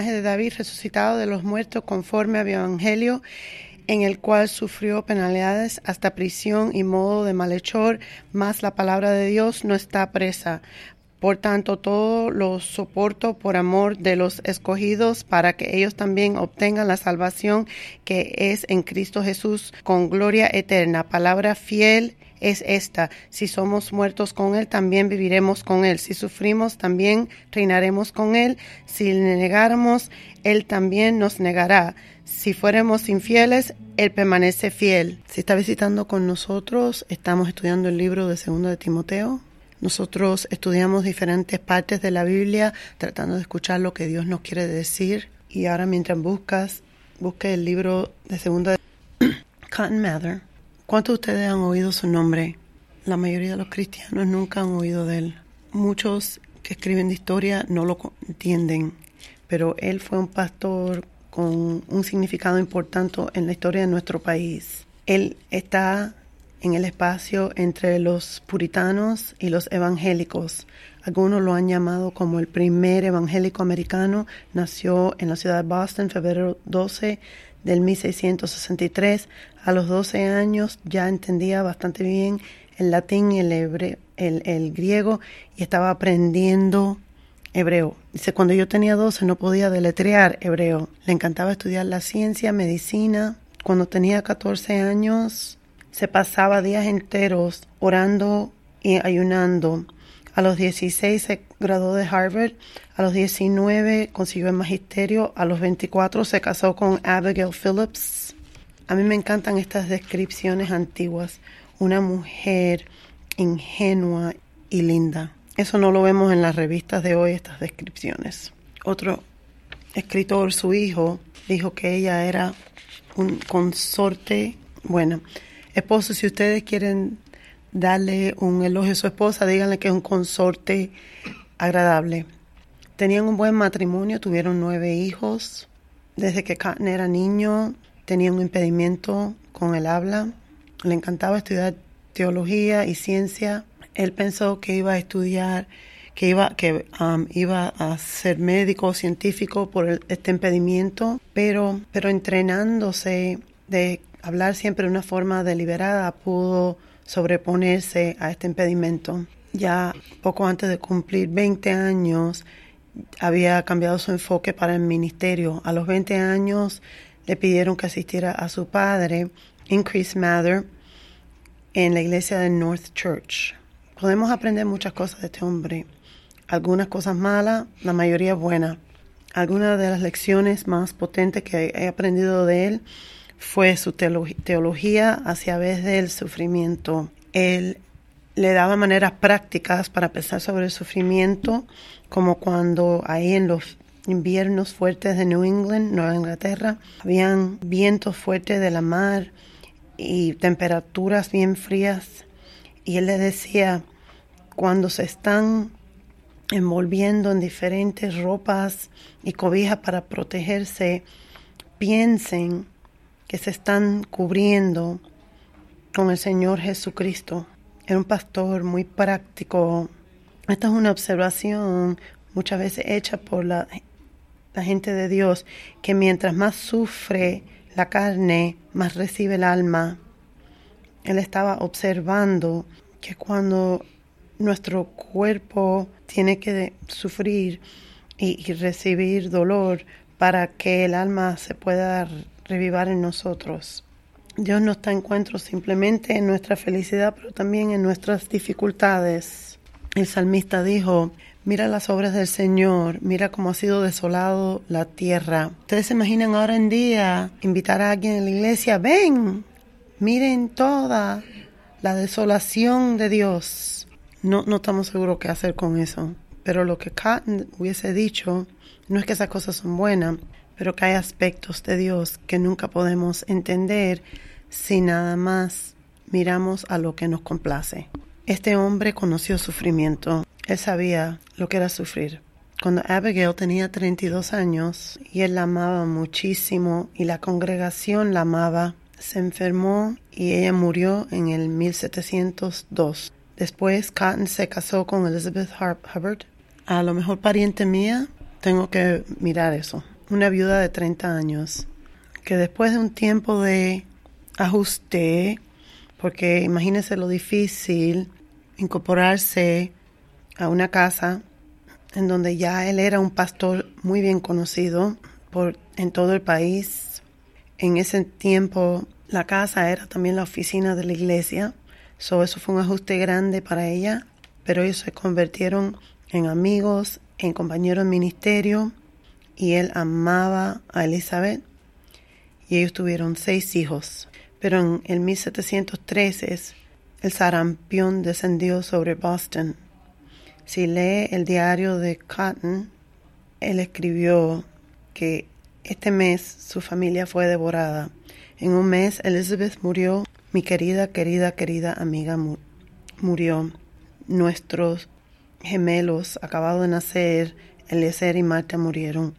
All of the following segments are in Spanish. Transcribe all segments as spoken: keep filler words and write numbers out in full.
de David resucitado de los muertos conforme al Evangelio, en el cual sufrió penalidades hasta prisión y modo de malhechor, mas la palabra de Dios no está presa. Por tanto, todo lo soporto por amor de los escogidos, para que ellos también obtengan la salvación que es en Cristo Jesús, con gloria eterna. Palabra fiel es esta: si somos muertos con Él, también viviremos con Él. Si sufrimos, también reinaremos con Él. Si le negáramos, Él también nos negará. Si fuéramos infieles, Él permanece fiel. Si está visitando con nosotros, estamos estudiando el libro de Segunda de Timoteo. Nosotros estudiamos diferentes partes de la Biblia, tratando de escuchar lo que Dios nos quiere decir. Y ahora, mientras buscas, busque el libro de Segunda de Cotton Mather. ¿Cuántos de ustedes han oído su nombre? La mayoría de los cristianos nunca han oído de él. Muchos que escriben de historia no lo entienden, pero él fue un pastor con un significado importante en la historia de nuestro país. Él está en el espacio entre los puritanos y los evangélicos. Algunos lo han llamado como el primer evangélico americano. Nació en la ciudad de Boston, febrero doce del mil seiscientos sesenta y tres. A los doce años ya entendía bastante bien el latín y el, hebreo, el, el griego, y estaba aprendiendo hebreo. Dice, cuando yo tenía doce no podía deletrear hebreo. Le encantaba estudiar la ciencia, medicina. Cuando tenía catorce años se pasaba días enteros orando y ayunando. A los dieciséis se graduó de Harvard. A los diecinueve consiguió el magisterio. A los veinticuatro se casó con Abigail Phillips. A mí me encantan estas descripciones antiguas. Una mujer ingenua y linda. Eso no lo vemos en las revistas de hoy, estas descripciones. Otro escritor, su hijo, dijo que ella era un consorte. Bueno, esposo, si ustedes quieren darle un elogio a su esposa, díganle que es un consorte agradable. Tenían un buen matrimonio, tuvieron nueve hijos. Desde que Cotton era niño, tenía un impedimento con el habla. Le encantaba estudiar teología y ciencia. Él pensó que iba a estudiar, que iba, que, um, iba a ser médico o científico por el, este impedimento, pero, pero entrenándose de hablar siempre de una forma deliberada, pudo sobreponerse a este impedimento. Ya poco antes de cumplir veinte años, había cambiado su enfoque para el ministerio. A los veinte años le pidieron que asistiera a su padre, Increase Mather, en la iglesia de North Church. Podemos aprender muchas cosas de este hombre. Algunas cosas malas, la mayoría buenas. Algunas de las lecciones más potentes que he aprendido de él fue su teología hacia vez del sufrimiento. Él le daba maneras prácticas para pensar sobre el sufrimiento, como cuando ahí en los inviernos fuertes de New England, Nueva Inglaterra, habían vientos fuertes de la mar y temperaturas bien frías. Y él le decía, cuando se están envolviendo en diferentes ropas y cobijas para protegerse, piensen que se están cubriendo con el Señor Jesucristo. Era un pastor muy práctico. Esta es una observación muchas veces hecha por la, la gente de Dios, que mientras más sufre la carne, más recibe el alma. Él estaba observando que cuando nuestro cuerpo tiene que sufrir y, y recibir dolor para que el alma se pueda revivar en nosotros. Dios no está en encuentro simplemente en nuestra felicidad, pero también en nuestras dificultades. El salmista dijo, mira las obras del Señor, mira cómo ha sido desolado la tierra. ¿Ustedes se imaginan ahora en día invitar a alguien en la iglesia? Ven, miren toda la desolación de Dios. No, no estamos seguros qué hacer con eso. Pero lo que Cotton hubiese dicho, no es que esas cosas son buenas, pero que hay aspectos de Dios que nunca podemos entender si nada más miramos a lo que nos complace. Este hombre conoció sufrimiento. Él sabía lo que era sufrir. Cuando Abigail tenía treinta y dos años y él la amaba muchísimo y la congregación la amaba, se enfermó y ella murió en el mil setecientos dos. Después Cotton se casó con Elizabeth Hubbard. A lo mejor pariente mía, tengo que mirar eso. una viuda de treinta años, que después de un tiempo de ajuste, porque imagínense lo difícil incorporarse a una casa en donde ya él era un pastor muy bien conocido por, en todo el país. En ese tiempo la casa era también la oficina de la iglesia, so eso fue un ajuste grande para ella, pero ellos se convirtieron en amigos, en compañeros de ministerio, y él amaba a Elizabeth, y ellos tuvieron seis hijos. Pero en el mil setecientos trece el sarampión descendió sobre Boston. Si lee el diario de Cotton, él escribió que este mes su familia fue devorada. En un mes Elizabeth murió, mi querida, querida, querida amiga mu- murió. Nuestros gemelos acabados de nacer, Eliezer y Marta, murieron.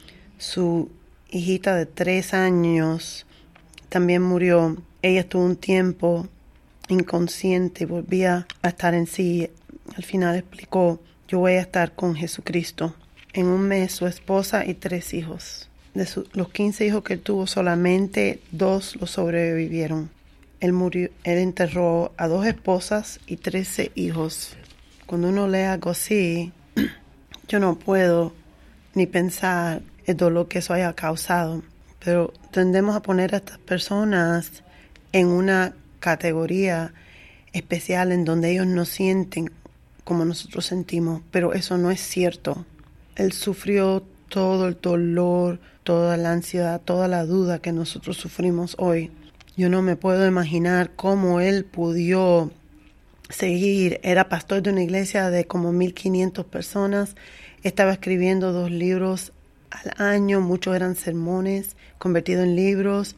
Su hijita de tres años también murió. Ella estuvo un tiempo inconsciente y volvía a estar en sí. Al final explicó, yo voy a estar con Jesucristo. En un mes su esposa y tres hijos. De su, los quince hijos que él tuvo, solamente dos lo sobrevivieron. Él murió, él enterró a dos esposas y trece hijos. Cuando uno lee algo así, yo no puedo ni pensar el dolor que eso haya causado. Pero tendemos a poner a estas personas en una categoría especial en donde ellos no sienten como nosotros sentimos, pero eso no es cierto. Él sufrió todo el dolor, toda la ansiedad, toda la duda que nosotros sufrimos hoy. Yo no me puedo imaginar cómo él pudo seguir. Era pastor de una iglesia de como mil quinientas personas. Estaba escribiendo dos libros al año. Muchos eran sermones convertidos en libros.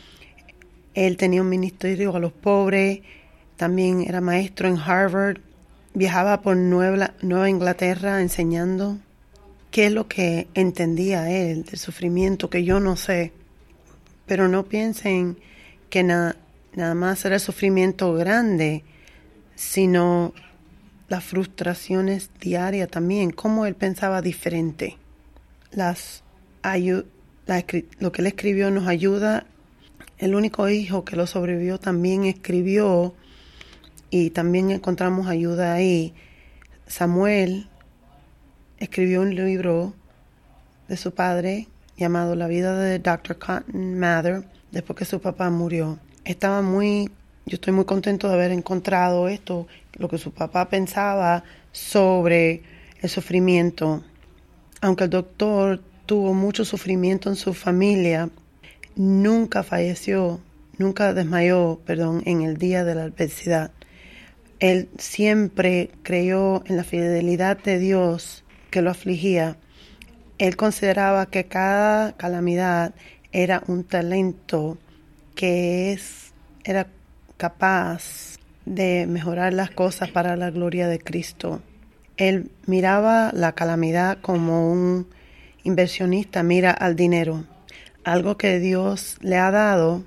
Él tenía un ministerio a los pobres. También era maestro en Harvard. Viajaba por Nueva, Nueva Inglaterra enseñando. ¿Qué es lo que entendía él del sufrimiento? Que yo no sé. Pero no piensen que na, nada más era el sufrimiento grande, sino las frustraciones diarias también. Cómo él pensaba diferente. Las ayu, la, lo que él escribió nos ayuda. El único hijo que lo sobrevivió también escribió, y también encontramos ayuda ahí. Samuel escribió un libro de su padre llamado La vida de doctor Cotton Mather, después que su papá murió. Estaba muy, yo estoy muy contento de haber encontrado esto, lo que su papá pensaba sobre el sufrimiento. Aunque el doctor tuvo mucho sufrimiento en su familia, nunca falleció, nunca desmayó, perdón, en el día de la adversidad. Él siempre creyó en la fidelidad de Dios que lo afligía. Él consideraba que cada calamidad era un talento que es, era capaz de mejorar las cosas para la gloria de Cristo. Él miraba la calamidad como un inversionista mira al dinero. Algo que Dios le ha dado,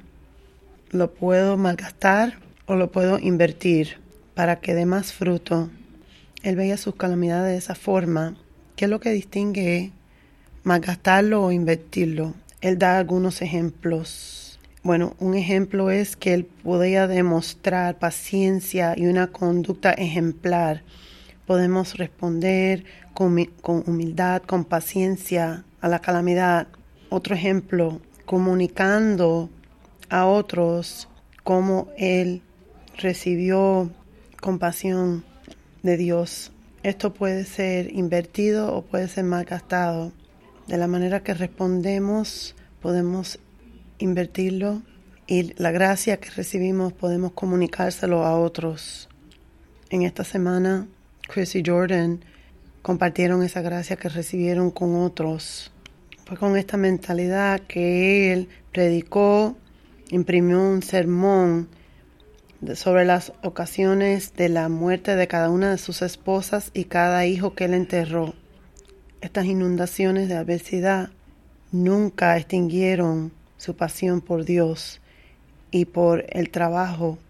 lo puedo malgastar o lo puedo invertir para que dé más fruto. Él veía sus calamidades de esa forma. ¿Qué es lo que distingue malgastarlo o invertirlo? Él da algunos ejemplos. Bueno, un ejemplo es que él podía demostrar paciencia y una conducta ejemplar. Podemos responder con, con humildad, con paciencia a la calamidad. Otro ejemplo, comunicando a otros cómo él recibió compasión de Dios. Esto puede ser invertido o puede ser malgastado. De la manera que respondemos, podemos invertirlo, y la gracia que recibimos podemos comunicárselo a otros. En esta semana, Chris y Jordan compartieron esa gracia que recibieron con otros. Fue con esta mentalidad que él predicó, imprimió un sermón sobre las ocasiones de la muerte de cada una de sus esposas y cada hijo que él enterró. Estas inundaciones de adversidad nunca extinguieron su pasión por Dios y por el trabajo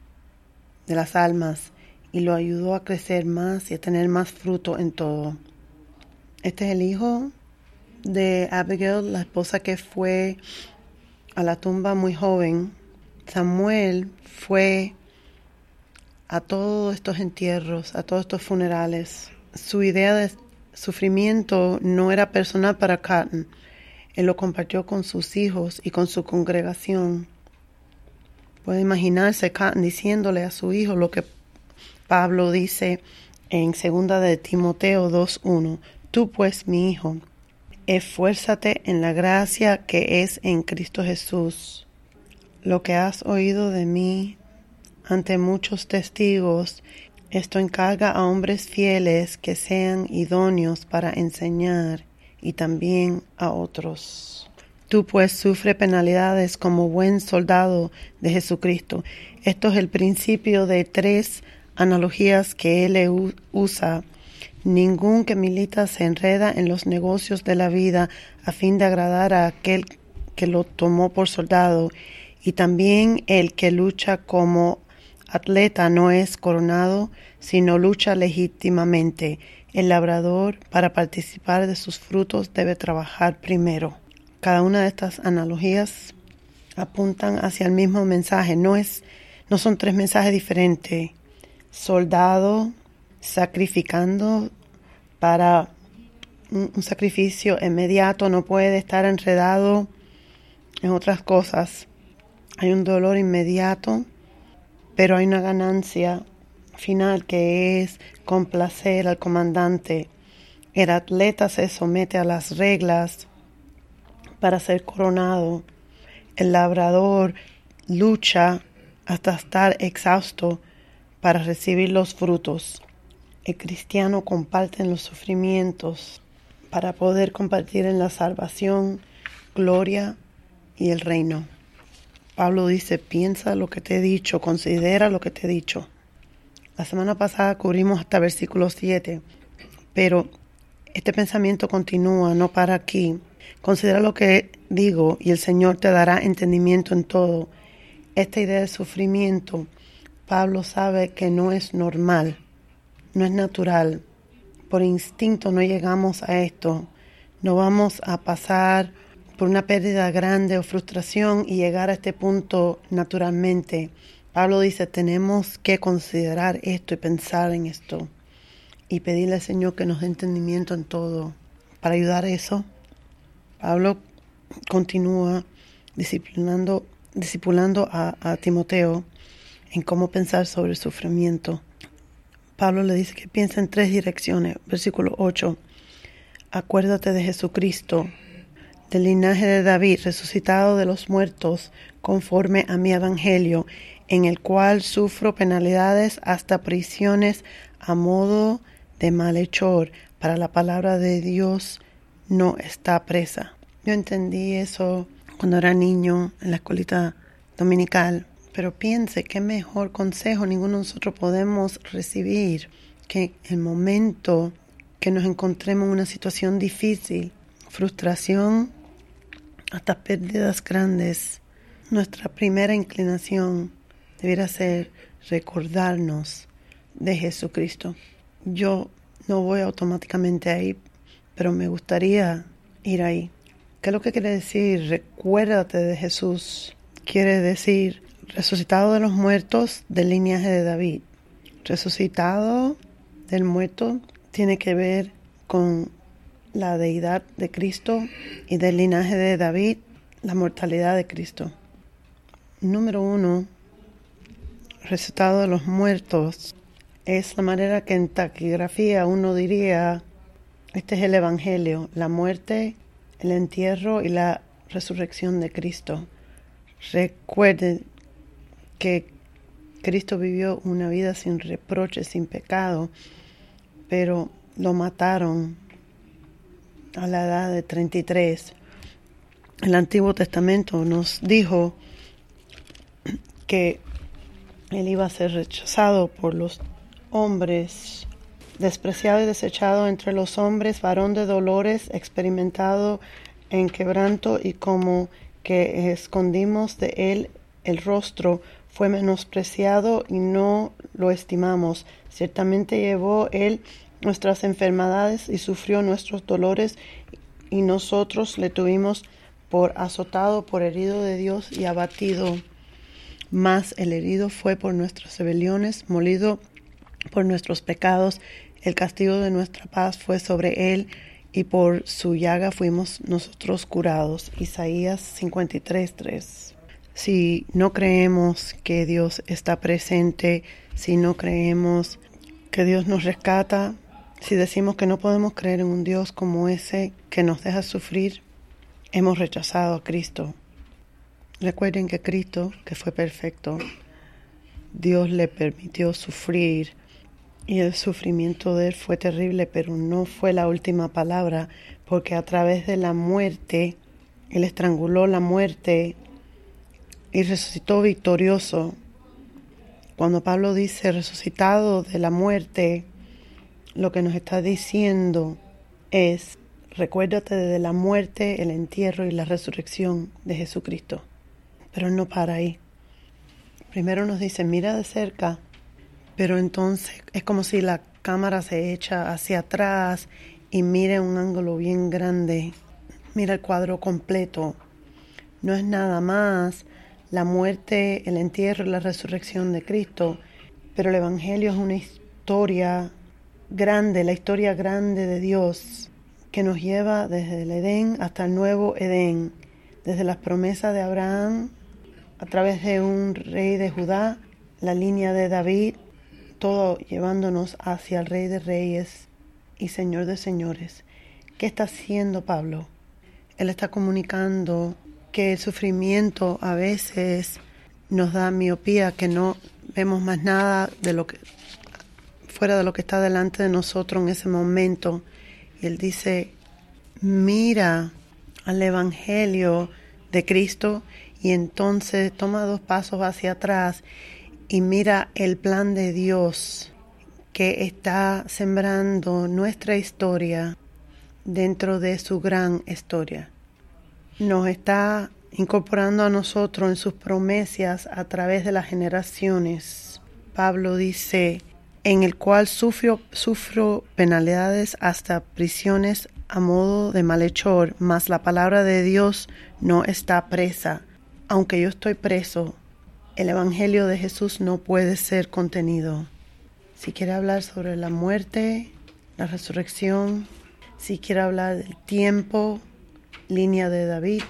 de las almas, y lo ayudó a crecer más y a tener más fruto en todo. Este es el hijo de Abigail, la esposa que fue a la tumba muy joven, Samuel fue a todos estos entierros, a todos estos funerales. Su idea de sufrimiento no era personal para Cotton. Él lo compartió con sus hijos y con su congregación. Puede imaginarse Cotton diciéndole a su hijo lo que Pablo dice en segunda de Timoteo dos uno. Tú pues, mi hijo, esfuérzate en la gracia que es en Cristo Jesús. Lo que has oído de mí ante muchos testigos, esto encarga a hombres fieles que sean idóneos para enseñar y también a otros. Tú pues sufre penalidades como buen soldado de Jesucristo. Esto es el principio de tres analogías que él usa. Ningún que milita se enreda en los negocios de la vida a fin de agradar a aquel que lo tomó por soldado, y también el que lucha como atleta no es coronado, sino lucha legítimamente. El labrador, para participar de sus frutos, debe trabajar primero. Cada una de estas analogías apuntan hacia el mismo mensaje. No es, no son tres mensajes diferentes. Soldado sacrificando para un, un sacrificio inmediato, no puede estar enredado en otras cosas. Hay un dolor inmediato, pero hay una ganancia final que es complacer al comandante. El atleta se somete a las reglas para ser coronado. El labrador lucha hasta estar exhausto para recibir los frutos. El cristiano comparte en los sufrimientos para poder compartir en la salvación, gloria y el reino. Pablo dice, piensa lo que te he dicho, considera lo que te he dicho. La semana pasada cubrimos hasta versículo siete, pero este pensamiento continúa, no para aquí. Considera lo que digo y el Señor te dará entendimiento en todo. Esta idea de sufrimiento, Pablo sabe que no es normal, no es natural. Por instinto no llegamos a esto. No vamos a pasar por una pérdida grande o frustración y llegar a este punto naturalmente. Pablo dice, tenemos que considerar esto y pensar en esto y pedirle al Señor que nos dé entendimiento en todo. Para ayudar a eso, Pablo continúa disciplinando, discipulando a, a Timoteo en cómo pensar sobre el sufrimiento. Pablo le dice que piensa en tres direcciones. Versículo ocho. Acuérdate de Jesucristo, del linaje de David, resucitado de los muertos, conforme a mi evangelio, en el cual sufro penalidades hasta prisiones a modo de malhechor. Para la palabra de Dios no está presa. Yo entendí eso cuando era niño en la escuelita dominical, pero piense qué mejor consejo ninguno de nosotros podemos recibir que el momento que nos encontremos en una situación difícil, frustración, hasta pérdidas grandes, nuestra primera inclinación debiera ser recordarnos de Jesucristo. Yo no voy automáticamente ahí, pero me gustaría ir ahí. ¿Qué es lo que quiere decir? Recuérdate de Jesús. Quiere decir resucitado de los muertos del linaje de David. Resucitado del muerto tiene que ver con la deidad de Cristo y del linaje de David, la mortalidad de Cristo. Número uno, resucitado de los muertos, es la manera que en taquigrafía uno diría, este es el Evangelio, la muerte, el entierro y la resurrección de Cristo. Recuerden que Cristo vivió una vida sin reproche, sin pecado, pero lo mataron a la edad de treinta y tres. El Antiguo Testamento nos dijo que él iba a ser rechazado por los hombres, despreciado y desechado entre los hombres, varón de dolores, experimentado en quebranto, y como que escondimos de él el rostro, fue menospreciado y no lo estimamos. Ciertamente llevó él nuestras enfermedades y sufrió nuestros dolores, y nosotros le tuvimos por azotado, por herido de Dios y abatido. Mas el herido fue por nuestras rebeliones, molido por nuestros pecados. El castigo de nuestra paz fue sobre él, y por su llaga fuimos nosotros curados. Isaías cincuenta y tres, tres. Si no creemos que Dios está presente, si no creemos que Dios nos rescata, si decimos que no podemos creer en un Dios como ese que nos deja sufrir, hemos rechazado a Cristo. Recuerden que Cristo, que fue perfecto, Dios le permitió sufrir, y el sufrimiento de él fue terrible, pero no fue la última palabra, porque a través de la muerte, él estranguló la muerte y resucitó victorioso. Cuando Pablo dice resucitado de la muerte, lo que nos está diciendo es: recuérdate de la muerte, el entierro y la resurrección de Jesucristo. Pero no para ahí. Primero nos dice, mira de cerca, pero entonces es como si la cámara se echa hacia atrás y mira un ángulo bien grande. Mira el cuadro completo. No es nada más la muerte, el entierro y la resurrección de Cristo, pero el Evangelio es una historia grande, la historia grande de Dios, que nos lleva desde el Edén hasta el nuevo Edén, desde las promesas de Abraham, a través de un rey de Judá, la línea de David, todo llevándonos hacia el Rey de Reyes y Señor de Señores. ¿Qué está haciendo Pablo? Él está comunicando que el sufrimiento a veces nos da miopía, que no vemos más nada de lo que fuera de lo que está delante de nosotros en ese momento. Y él dice, mira al Evangelio de Cristo, y entonces toma dos pasos hacia atrás y mira el plan de Dios que está sembrando nuestra historia dentro de su gran historia. Nos está incorporando a nosotros en sus promesas a través de las generaciones. Pablo dice, en el cual sufro, sufro penalidades hasta prisiones a modo de malhechor, mas la palabra de Dios no está presa. Aunque yo estoy preso, el Evangelio de Jesús no puede ser contenido. Si quiere hablar sobre la muerte, la resurrección, si quiere hablar del tiempo, línea de David,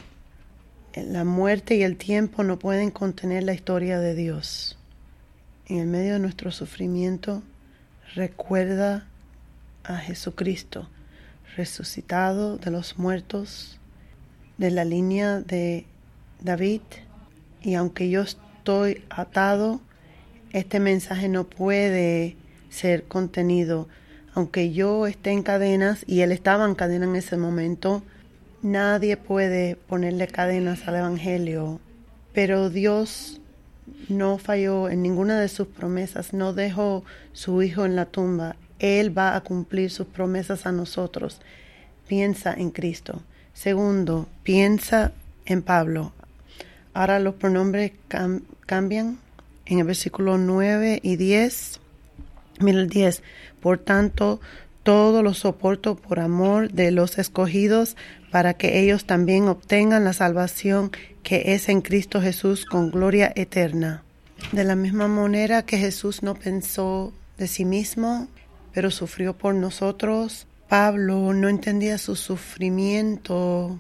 la muerte y el tiempo no pueden contener la historia de Dios. En el medio de nuestro sufrimiento, recuerda a Jesucristo, resucitado de los muertos, de la línea de David, y aunque yo estoy atado, este mensaje no puede ser contenido. Aunque yo esté en cadenas, y él estaba en cadena en ese momento, nadie puede ponerle cadenas al Evangelio. Pero Dios no falló en ninguna de sus promesas, no dejó su Hijo en la tumba. Él va a cumplir sus promesas a nosotros. Piensa en Cristo. Segundo, piensa en Pablo. Ahora los pronombres cam- cambian en el versículo nueve y diez. Mira el diez. Por tanto, todo lo soporto por amor de los escogidos, para que ellos también obtengan la salvación que es en Cristo Jesús con gloria eterna. De la misma manera que Jesús no pensó de sí mismo, pero sufrió por nosotros, Pablo no entendía su sufrimiento.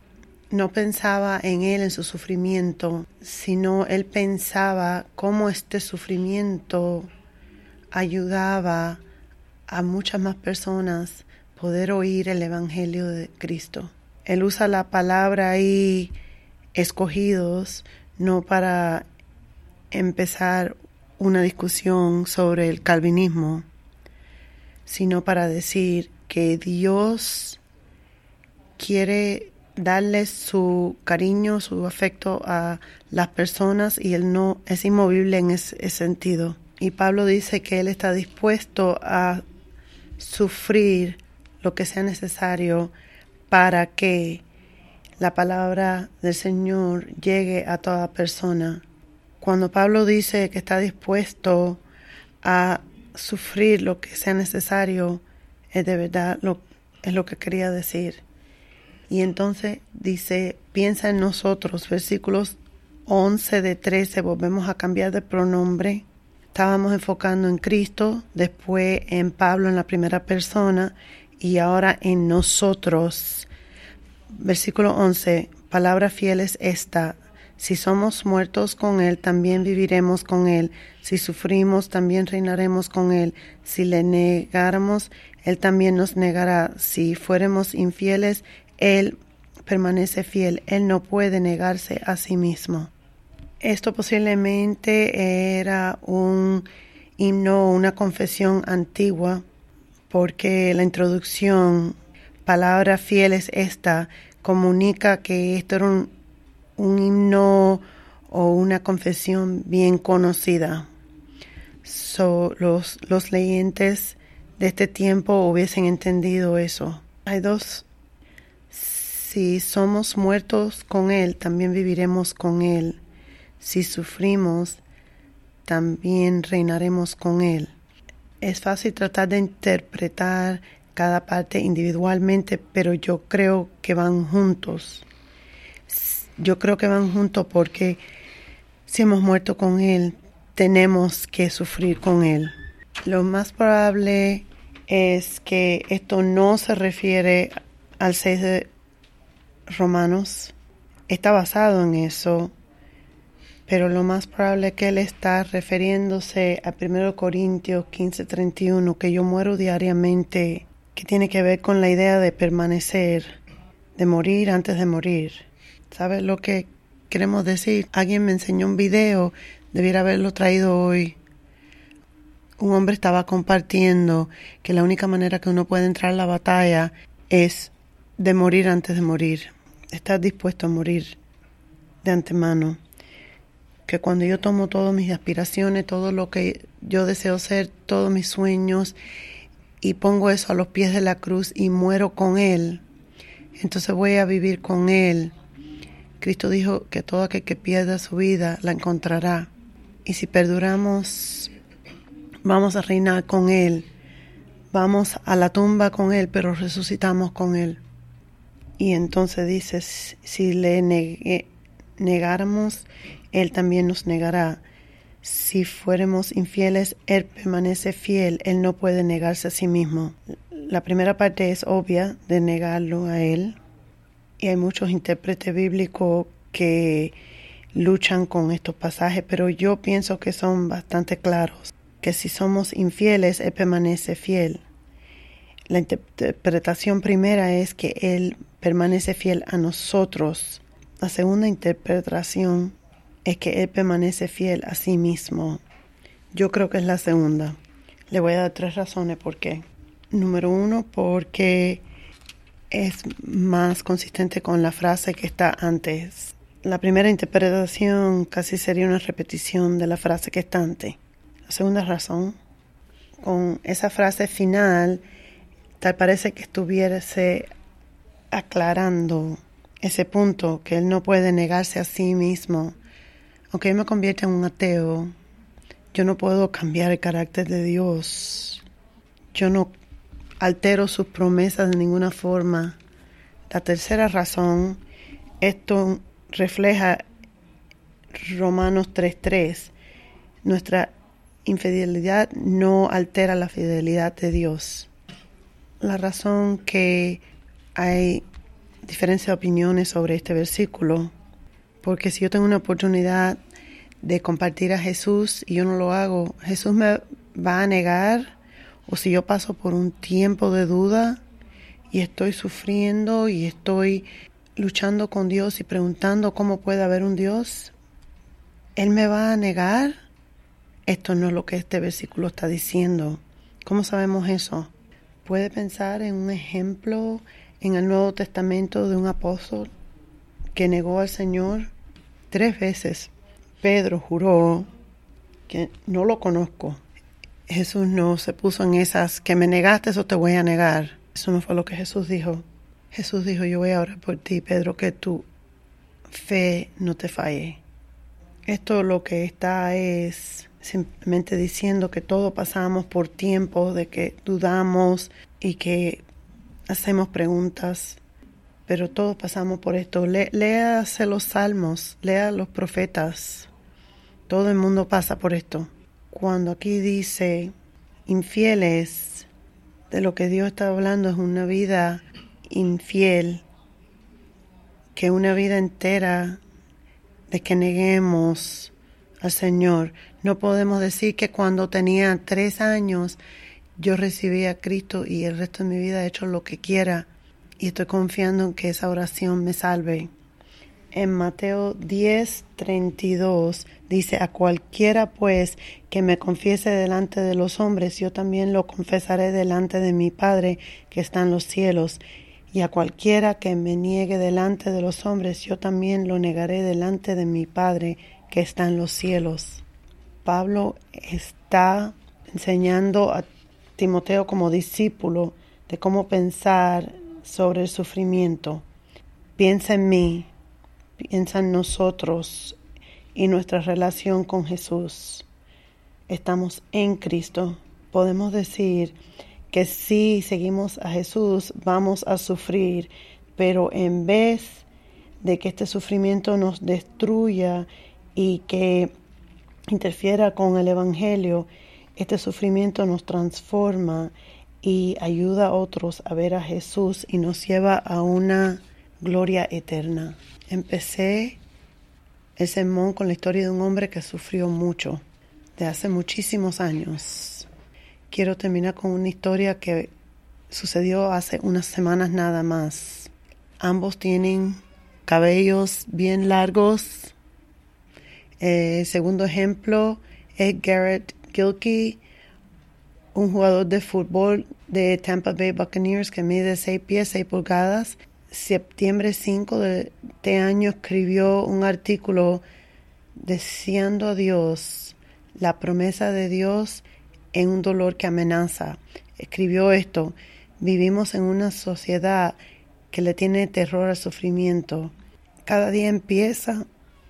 No pensaba en él, en su sufrimiento, sino él pensaba cómo este sufrimiento ayudaba a muchas más personas poder oír el Evangelio de Cristo. Él usa la palabra ahí, escogidos, no para empezar una discusión sobre el calvinismo, sino para decir que Dios quiere darles su cariño, su afecto a las personas, y él no es inmovible en ese, ese sentido. Y Pablo dice que él está dispuesto a sufrir lo que sea necesario para que la palabra del Señor llegue a toda persona. Cuando Pablo dice que está dispuesto a sufrir lo que sea necesario, es de verdad lo, es lo que quería decir. Y entonces dice, piensa en nosotros, versículos once de trece, volvemos a cambiar de pronombre. Estábamos enfocando en Cristo, después en Pablo en la primera persona y ahora en nosotros. Versículo once, palabra fiel es esta: si somos muertos con Él, también viviremos con Él. Si sufrimos, también reinaremos con Él. Si le negáramos, Él también nos negará. Si fuéramos infieles, Él permanece fiel. Él no puede negarse a sí mismo. Esto posiblemente era un himno, una confesión antigua, porque la introducción, palabra fiel es esta, comunica que esto era un, un himno o una confesión bien conocida. So, los, los leyentes de este tiempo hubiesen entendido eso. Hay dos. Si somos muertos con Él, también viviremos con Él. Si sufrimos, también reinaremos con Él. Es fácil tratar de interpretar cada parte individualmente, pero yo creo que van juntos. Yo creo que van juntos porque si hemos muerto con Él, tenemos que sufrir con Él. Lo más probable es que esto no se refiere al seis de Romanos. Está basado en eso, pero lo más probable es que él está refiriéndose a primero Corintios quince treinta y uno, que yo muero diariamente, que tiene que ver con la idea de permanecer, de morir antes de morir. ¿Sabes lo que queremos decir? Alguien me enseñó un video, debiera haberlo traído hoy. Un hombre estaba compartiendo que la única manera que uno puede entrar a la batalla es de morir antes de morir. Estar dispuesto a morir de antemano. Que cuando yo tomo todas mis aspiraciones, todo lo que yo deseo ser, todos mis sueños, y pongo eso a los pies de la cruz y muero con Él, entonces voy a vivir con Él. Cristo dijo que todo aquel que pierda su vida la encontrará. Y si perduramos, vamos a reinar con Él. Vamos a la tumba con Él, pero resucitamos con Él. Y entonces dice, si le negué, negáramos, Él también nos negará. Si fuéramos infieles, Él permanece fiel. Él no puede negarse a sí mismo. La primera parte es obvia, de negarlo a Él. Y hay muchos intérpretes bíblicos que luchan con estos pasajes, pero yo pienso que son bastante claros. Que si somos infieles, Él permanece fiel. La interpretación primera es que Él permanece fiel a nosotros. La segunda interpretación es que Él permanece fiel a sí mismo. Yo creo que es la segunda. Le voy a dar tres razones por qué. Número uno, porque es más consistente con la frase que está antes. La primera interpretación casi sería una repetición de la frase que está antes. La segunda razón, con esa frase final, tal parece que estuviese aclarando ese punto, que Él no puede negarse a sí mismo. Aunque Él me convierta en un ateo, yo no puedo cambiar el carácter de Dios. Yo no altero sus promesas de ninguna forma. La tercera razón, esto refleja Romanos tres tres. Nuestra infidelidad no altera la fidelidad de Dios. La razón que hay diferentes opiniones sobre este versículo, porque si yo tengo una oportunidad de compartir a Jesús y yo no lo hago, ¿Jesús me va a negar? O si yo paso por un tiempo de duda y estoy sufriendo y estoy luchando con Dios y preguntando cómo puede haber un Dios, ¿Él me va a negar? Esto no es lo que este versículo está diciendo. ¿Cómo sabemos eso? Puede pensar en un ejemplo en el Nuevo Testamento de un apóstol que negó al Señor tres veces. Pedro juró que no lo conozco. Jesús no se puso en esas, que me negaste, eso te voy a negar. Eso no fue lo que Jesús dijo. Jesús dijo, yo voy a orar por ti, Pedro, que tu fe no te falle. Esto lo que está es simplemente diciendo que todos pasamos por tiempos de que dudamos y que hacemos preguntas. pero todos pasamos por esto. Le, léase los salmos, lea los profetas. Todo el mundo pasa por esto. Cuando aquí dice infieles, de lo que Dios está hablando es una vida infiel, que una vida entera de que neguemos al Señor. No podemos decir que cuando tenía tres años yo recibí a Cristo y el resto de mi vida he hecho lo que quiera y estoy confiando en que esa oración me salve. En Mateo diez, treinta y dos dice: a cualquiera pues que me confiese delante de los hombres, yo también lo confesaré delante de mi Padre que está en los cielos. Y a cualquiera que me niegue delante de los hombres, yo también lo negaré delante de mi Padre que está en los cielos. Pablo está enseñando a Timoteo como discípulo de cómo pensar sobre el sufrimiento. Piensa en mí, piensa en nosotros y nuestra relación con Jesús. Estamos en Cristo. Podemos decir que si seguimos a Jesús vamos a sufrir, pero en vez de que este sufrimiento nos destruya y que interfiera con el Evangelio, este sufrimiento nos transforma y ayuda a otros a ver a Jesús y nos lleva a una gloria eterna. Empecé el sermón con la historia de un hombre que sufrió mucho, de hace muchísimos años. Quiero terminar con una historia que sucedió hace unas semanas nada más. Ambos tienen cabellos bien largos. El segundo ejemplo es Garrett Gilkey, un jugador de fútbol de Tampa Bay Buccaneers que mide seis pies, seis pulgadas. Septiembre cinco de este año escribió un artículo deseando a Dios, la promesa de Dios en un dolor que amenaza. Escribió esto: vivimos en una sociedad que le tiene terror al sufrimiento. Cada día empieza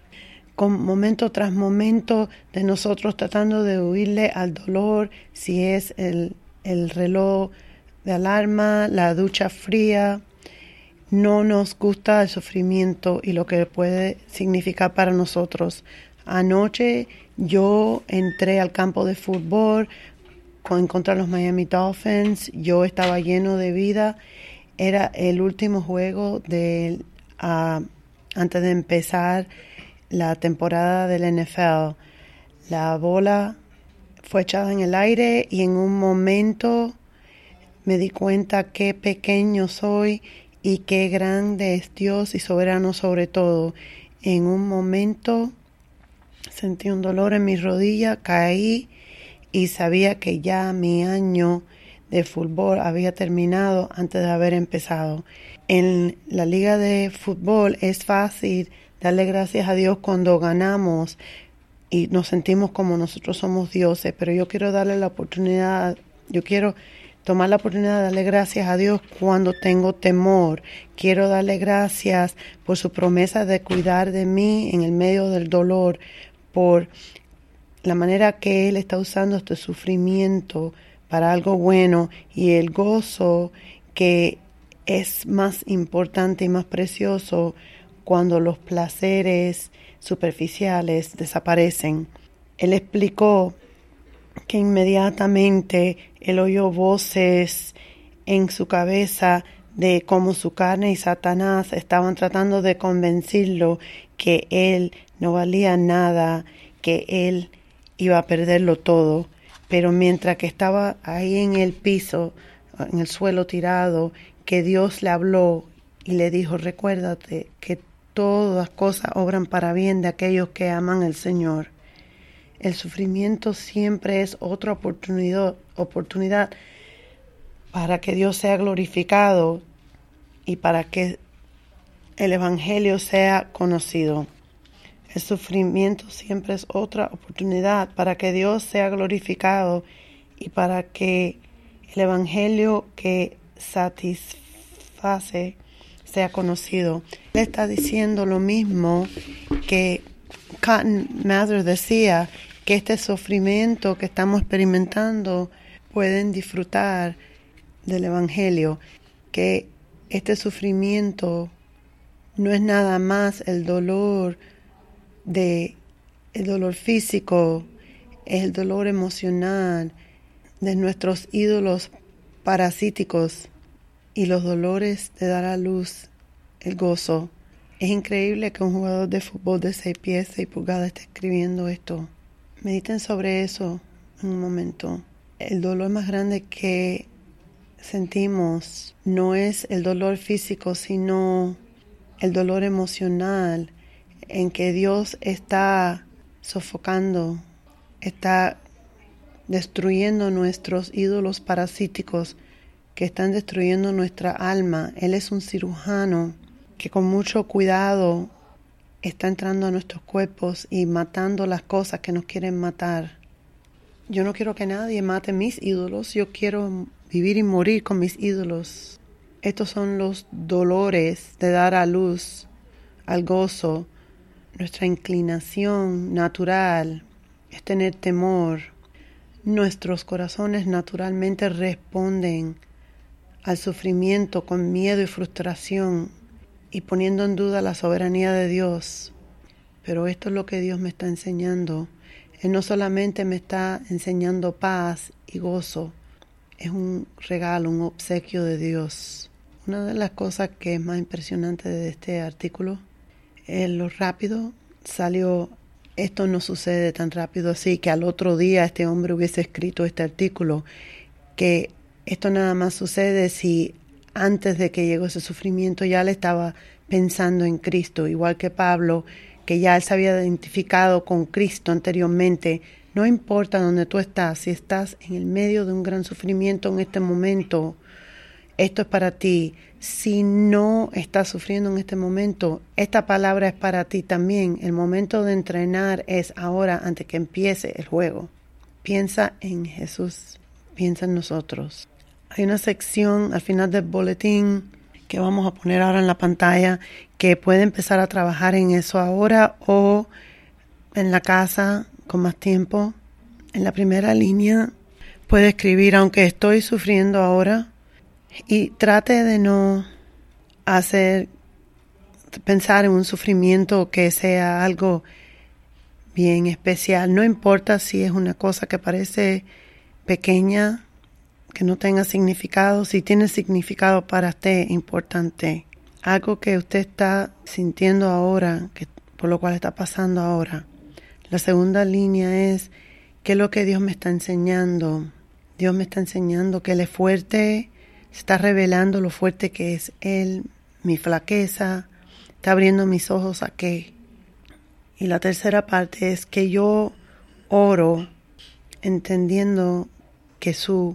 con momento tras momento de nosotros tratando de huirle al dolor, si es el, el reloj de alarma, la ducha fría. No nos gusta el sufrimiento y lo que puede significar para nosotros. Anoche yo entré al campo de fútbol con, contra los Miami Dolphins. Yo estaba lleno de vida. Era el último juego de, uh, antes de empezar la temporada del N F L. La bola fue echada en el aire y en un momento me di cuenta qué pequeño soy y qué grande es Dios y soberano sobre todo. En un momento sentí un dolor en mi rodilla, caí y sabía que ya mi año de fútbol había terminado antes de haber empezado. En la liga de fútbol es fácil darle gracias a Dios cuando ganamos y nos sentimos como nosotros somos dioses, pero yo quiero darle la oportunidad, yo quiero tomar la oportunidad de darle gracias a Dios cuando tengo temor. Quiero darle gracias por su promesa de cuidar de mí en el medio del dolor, por la manera que Él está usando este sufrimiento para algo bueno y el gozo que es más importante y más precioso cuando los placeres superficiales desaparecen. Él explicó que inmediatamente él oyó voces en su cabeza de cómo su carne y Satanás estaban tratando de convencerlo que él no valía nada, que él iba a perderlo todo. Pero mientras que estaba ahí en el piso, en el suelo tirado, que Dios le habló y le dijo: recuérdate que todas las cosas obran para bien de aquellos que aman al Señor. El sufrimiento siempre es otra oportunidad, oportunidad para que Dios sea glorificado y para que el Evangelio sea conocido. El sufrimiento siempre es otra oportunidad para que Dios sea glorificado y para que el Evangelio que satisface sea conocido. Él está diciendo lo mismo que Cotton Mather decía, que este sufrimiento que estamos experimentando pueden disfrutar del Evangelio, que Este sufrimiento no es nada más el dolor de el dolor físico, es el dolor emocional de nuestros ídolos parasíticos y los dolores de dar a luz el gozo. Es increíble que un jugador de fútbol de seis pies, seis pulgadas esté escribiendo esto. Mediten sobre eso en un momento. El dolor más grande que sentimos no es el dolor físico, sino el dolor emocional en que Dios está sofocando, está destruyendo nuestros ídolos parasíticos que están destruyendo nuestra alma. Él es un cirujano que con mucho cuidado está entrando a nuestros cuerpos y matando las cosas que nos quieren matar. Yo no quiero que nadie mate mis ídolos, yo quiero vivir y morir con mis ídolos. Estos son los dolores de dar a luz al gozo. Nuestra inclinación natural es tener temor. Nuestros corazones naturalmente responden al sufrimiento con miedo y frustración y poniendo en duda la soberanía de Dios. Pero esto es lo que Dios me está enseñando. Él no solamente me está enseñando paz y gozo, es un regalo, un obsequio de Dios. Una de las cosas que es más impresionante de este artículo es lo rápido salió. Esto no sucede tan rápido así que al otro día este hombre hubiese escrito este artículo, que esto nada más sucede si antes de que llegó ese sufrimiento ya él estaba pensando en Cristo, igual que Pablo, que ya él se había identificado con Cristo anteriormente. No importa dónde tú estás, si estás en el medio de un gran sufrimiento en este momento, esto es para ti. Si no estás sufriendo en este momento, esta palabra es para ti también. El momento de entrenar es ahora, antes que empiece el juego. Piensa en Jesús, piensa en nosotros. Hay una sección al final del boletín que vamos a poner ahora en la pantalla, que puede empezar a trabajar en eso ahora o en la casa con más tiempo. En la primera línea puede escribir: aunque estoy sufriendo ahora, y trate de no hacer pensar en un sufrimiento que sea algo bien especial. No importa si es una cosa que parece pequeña, que no tenga significado. Si tiene significado para usted, importante. Algo que usted está sintiendo ahora, que por lo cual está pasando ahora. La segunda línea es: ¿qué es lo que Dios me está enseñando? Dios me está enseñando que Él es fuerte, se está revelando lo fuerte que es Él, mi flaqueza, está abriendo mis ojos a qué. Y la tercera parte es que yo oro entendiendo que su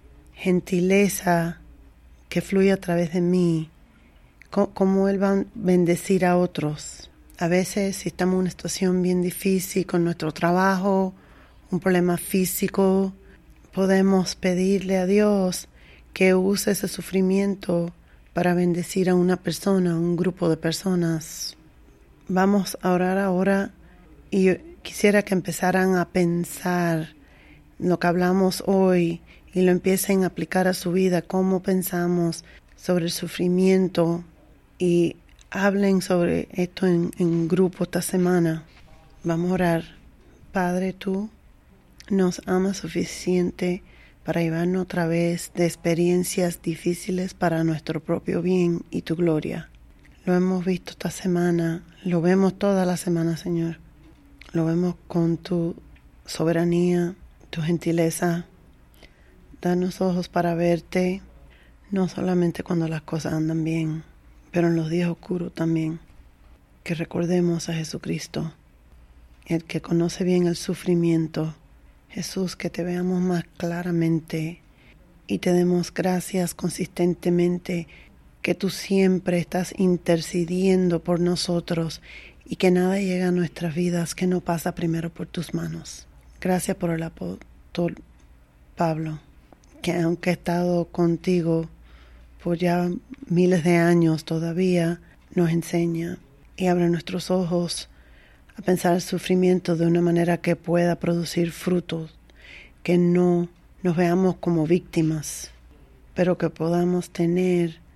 gentileza que fluye a través de mí, cómo Él va a bendecir a otros. A veces, si estamos en una situación bien difícil con nuestro trabajo, un problema físico, podemos pedirle a Dios que use ese sufrimiento para bendecir a una persona, a un grupo de personas. Vamos a orar ahora y yo quisiera que empezaran a pensar lo que hablamos hoy y lo empiecen a aplicar a su vida, cómo pensamos sobre el sufrimiento, y hablen sobre esto en, en grupo esta semana. Vamos a orar. Padre, tú nos amas suficiente para llevarnos otra vez de experiencias difíciles para nuestro propio bien y tu gloria. Lo hemos visto esta semana, lo vemos toda la semana, Señor. Lo vemos con tu soberanía, tu gentileza. Danos ojos para verte, no solamente cuando las cosas andan bien, pero en los días oscuros también. Que recordemos a Jesucristo, el que conoce bien el sufrimiento. Jesús, que te veamos más claramente y te demos gracias consistentemente, que tú siempre estás intercediendo por nosotros y que nada llega a nuestras vidas que no pasa primero por tus manos. Gracias por el apóstol Pablo, que aunque ha estado contigo por ya miles de años, todavía nos enseña y abre nuestros ojos a pensar el sufrimiento de una manera que pueda producir frutos, que no nos veamos como víctimas, pero que podamos tener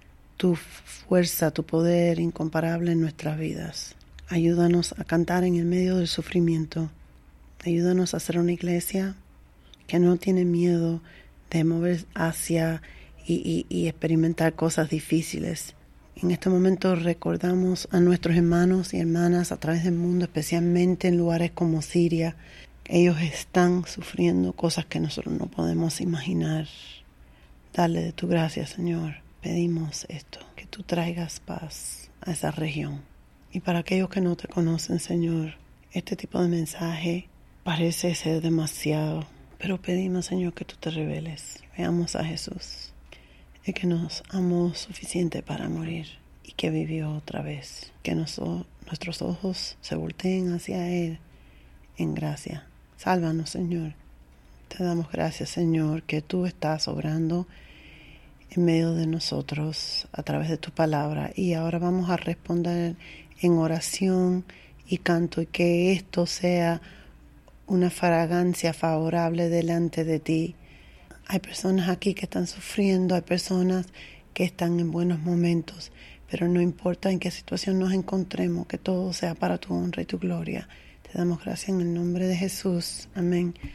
tu fuerza, tu poder incomparable en nuestras vidas. Ayúdanos a cantar en el medio del sufrimiento. Ayúdanos a ser una iglesia que no tiene miedo de mover hacia y, y, y experimentar cosas difíciles. En este momento recordamos a nuestros hermanos y hermanas a través del mundo, especialmente en lugares como Siria. Ellos están sufriendo cosas que nosotros no podemos imaginar. Dale de tu gracia, Señor. Pedimos esto, que tú traigas paz a esa región. Y para aquellos que no te conocen, Señor, este tipo de mensaje parece ser demasiado, pero pedimos, Señor, que tú te reveles. Veamos a Jesús, el que nos amó suficiente para morir y que vivió otra vez. Que nos, nuestros ojos se volteen hacia Él en gracia. Sálvanos, Señor. Te damos gracias, Señor, que tú estás obrando en medio de nosotros a través de tu palabra. Y ahora vamos a responder en oración y canto, y que esto sea una fragancia favorable delante de ti. Hay personas aquí que están sufriendo, hay personas que están en buenos momentos, pero no importa en qué situación nos encontremos, que todo sea para tu honra y tu gloria. Te damos gracias en el nombre de Jesús. Amén.